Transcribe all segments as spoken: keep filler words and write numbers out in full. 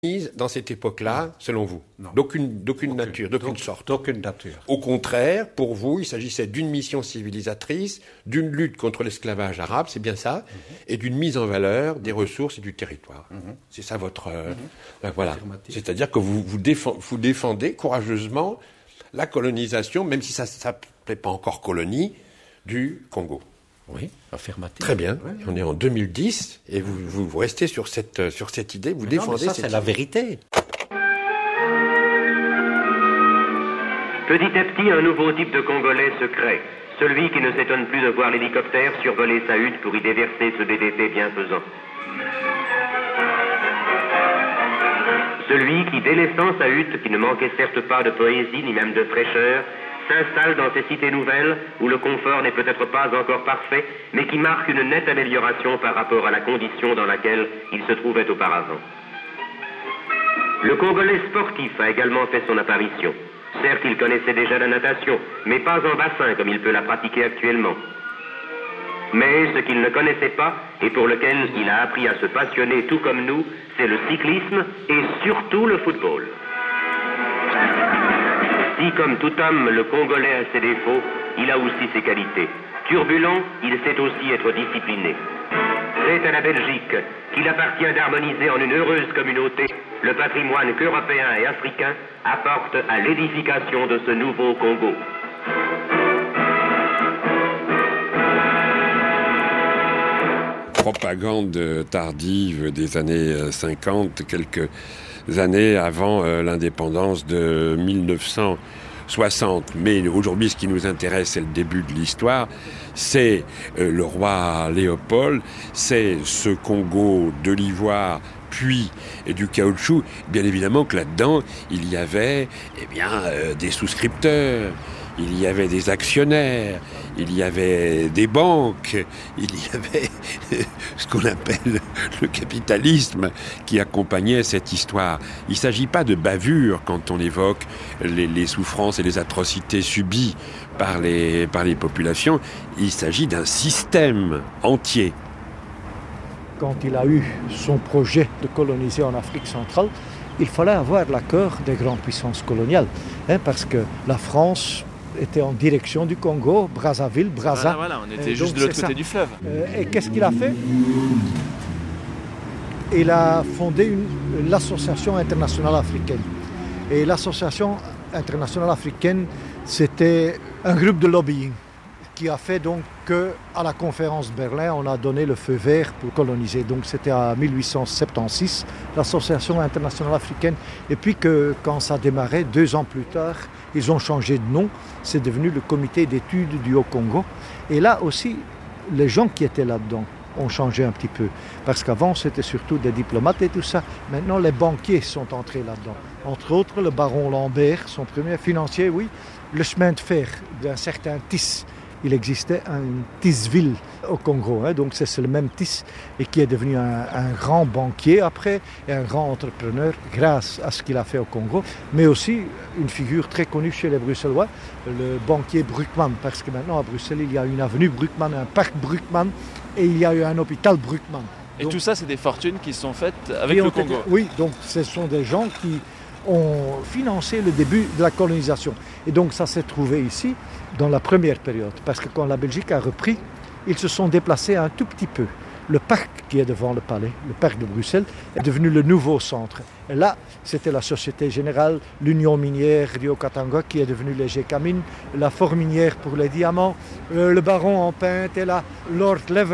dans cette époque-là, selon vous? Non. D'aucune, d'aucune Aucune. nature, d'aucune D'aucune- sorte. D'aucune nature. Au contraire, pour vous, il s'agissait d'une mission civilisatrice, d'une lutte contre l'esclavage arabe, c'est bien ça, mm-hmm. et d'une mise en valeur des ressources et du territoire. Mm-hmm. C'est ça votre... Euh, mm-hmm. euh, voilà. C'est-à-dire que vous, vous, défend, vous défendez courageusement la colonisation, même si ça ne s'appelait pas encore colonie, du Congo. Oui, affirmatif. Très bien. Oui. On est en deux mille dix et vous, vous, vous restez sur cette, sur cette idée, vous mais défendez non, mais ça, cette c'est la vérité. Petit à petit, un nouveau type de Congolais se crée. Celui qui ne s'étonne plus de voir l'hélicoptère survoler sa hutte pour y déverser ce B D T bienfaisant. Celui qui, délaissant sa hutte, qui ne manquait certes pas de poésie ni même de fraîcheur, s'installe dans ces cités nouvelles où le confort n'est peut-être pas encore parfait, mais qui marque une nette amélioration par rapport à la condition dans laquelle il se trouvait auparavant. Le Congolais sportif a également fait son apparition. Certes, il connaissait déjà la natation, mais pas en bassin comme il peut la pratiquer actuellement. Mais ce qu'il ne connaissait pas, et pour lequel il a appris à se passionner tout comme nous, c'est le cyclisme et surtout le football. Si, comme tout homme, le Congolais a ses défauts, il a aussi ses qualités. Turbulent, il sait aussi être discipliné. C'est à la Belgique qu'il appartient d'harmoniser en une heureuse communauté le patrimoine qu'Européens et Africains apportent à l'édification de ce nouveau Congo. propagande tardive des années cinquante, quelques années avant euh, l'indépendance de mille neuf cent soixante. Mais aujourd'hui, ce qui nous intéresse, c'est le début de l'histoire. C'est euh, le roi Léopold, c'est ce Congo de l'ivoire, puis et du caoutchouc. Bien évidemment que là-dedans, il y avait eh bien, euh, des souscripteurs, il y avait des actionnaires, il y avait des banques, il y avait ce qu'on appelle le capitalisme qui accompagnait cette histoire. Il ne s'agit pas de bavure quand on évoque les, les souffrances et les atrocités subies par les, par les populations. Il s'agit d'un système entier. Quand il a eu son projet de coloniser en Afrique centrale, il fallait avoir l'accord des grandes puissances coloniales, hein, parce que la France était en direction du Congo, Brazzaville, Brazza. Voilà, voilà, on était euh, juste de l'autre côté ça. du fleuve. Euh, et qu'est-ce qu'il a fait ? Il a fondé une, l'Association internationale africaine. Et l'Association internationale africaine, c'était un groupe de lobbying qui a fait donc qu'à la conférence de Berlin, on a donné le feu vert pour coloniser. Donc c'était en dix-huit cent soixante-seize, l'Association internationale africaine. Et puis que, quand ça démarrait, deux ans plus tard, ils ont changé de nom. C'est devenu le comité d'études du Haut-Congo. Et là aussi, les gens qui étaient là-dedans ont changé un petit peu. Parce qu'avant, c'était surtout des diplomates et tout ça. Maintenant, les banquiers sont entrés là-dedans. Entre autres, le baron Lambert, son premier financier, oui. Le chemin de fer d'un certain Tiss. Il existait un Tissville au Congo, hein, donc c'est le même Tiss et qui est devenu un, un grand banquier après et un grand entrepreneur grâce à ce qu'il a fait au Congo, mais aussi une figure très connue chez les Bruxellois, le banquier Bruckmann, parce que maintenant à Bruxelles il y a une avenue Bruckmann, un parc Bruckmann et il y a eu un hôpital Bruckmann. Et donc, tout ça, c'est des fortunes qui sont faites avec le Congo. Été, oui, donc ce sont des gens qui ont financé le début de la colonisation. Et donc ça s'est trouvé ici dans la première période, parce que quand la Belgique a repris, ils se sont déplacés un tout petit peu. Le parc qui est devant le palais, le parc de Bruxelles, est devenu le nouveau centre. Et là, c'était la Société Générale, l'Union Minière Rio Katanga qui est devenue les G K Mines, la Forminière pour les diamants, euh, le baron en pain était là, Lord Lever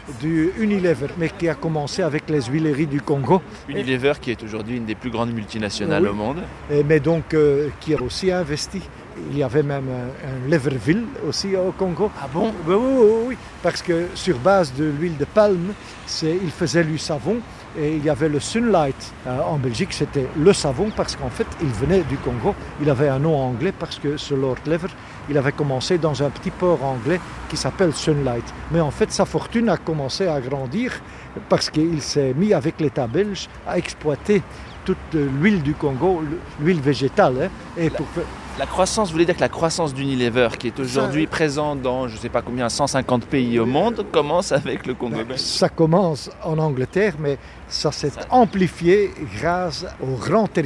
du Unilever, mais qui a commencé avec les huileries du Congo. Unilever qui est aujourd'hui une des plus grandes multinationales oui. au monde. Et, mais donc euh, qui a aussi investi. Il y avait même un, un Leverville aussi au Congo. Ah bon ? Oui, oui, oui, oui, parce que sur base de l'huile de palme, c'est, il faisait du savon et il y avait le Sunlight. Euh, en Belgique, c'était le savon parce qu'en fait, il venait du Congo. Il avait un nom anglais parce que ce Lord Lever, il avait commencé dans un petit port anglais qui s'appelle Sunlight. Mais en fait, sa fortune a commencé à grandir parce qu'il s'est mis avec l'État belge à exploiter toute l'huile du Congo, l'huile végétale. Hein, et pour faire... La croissance, vous voulez dire que la croissance d'Unilever, qui est aujourd'hui ça, présente dans, je ne sais pas combien, cent cinquante pays au monde, commence avec le Congo belge? Ça commence en Angleterre, mais ça s'est ça... amplifié grâce au grand territoire